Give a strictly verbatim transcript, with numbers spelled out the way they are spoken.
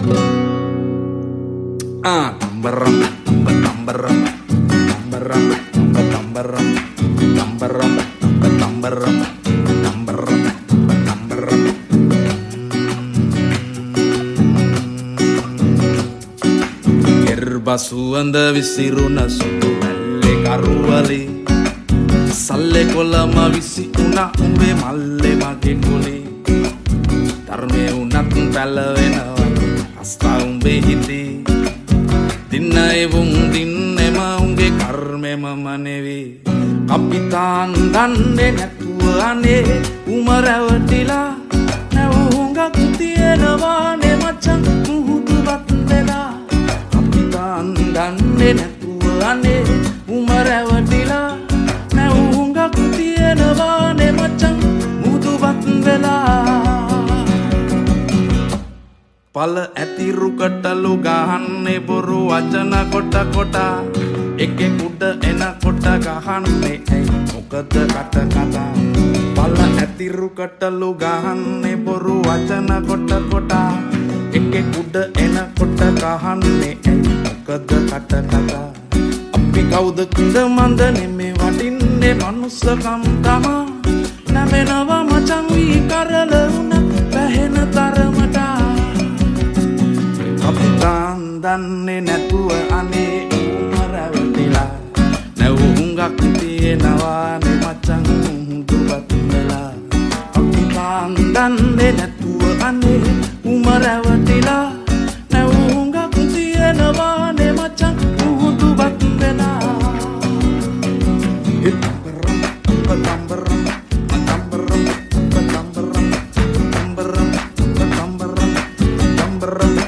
Ah, tambaram, tambaram, tambaram, tambaram, tambaram, tambaram, tambaram, tambaram. Erba suanda visiruna sudu malle karuwale salle kolama visi una umbe malle mage kole dharme unat palawenawa asta umbe hite dinnae wung dinnema unge karmema manevi kapitan danne නැතුව අනේ උමරවටිලා නැවුංගක් තියෙනවා නේ මචං මුහුදුවත් වෙලා kapitan danne නැතුව අනේ උමරවටිලා නැවුංගක් තියෙනවා නේ මචං මුහුදුවත් වෙලා පල ඇති රුකටලු ගහන්නේ බොරු වචන කොට කොට එකෙක් උඩ එනකොට ගහන්නේ ඇයි මොකද කට කතා පල ඇති රුකටලු ගහන්නේ බොරු වචන කොට කොට එකෙක් උඩ එනකොට ගහන්නේ ඇයි මොකද කට කතා අපි කවුද කුඳ මන්ද නෙමේ වටින්නේ මනුස්සකම් තමා නැමෙනවා මචං වී කරල උන පැහෙන තරමට kapitan danne නැතුව අනේ උමරවටිලා නැවුංගක් තියෙනවා නේ මචං මුහුදුවත් වෙලා kapitan danne නැතුව අනේ උමරවටිලා නැවුංගක් තියෙනවා නේ මචං මුහුදුවත් වෙලා tambaram tambaram tambaram tambaram tambaram tambaram tambaram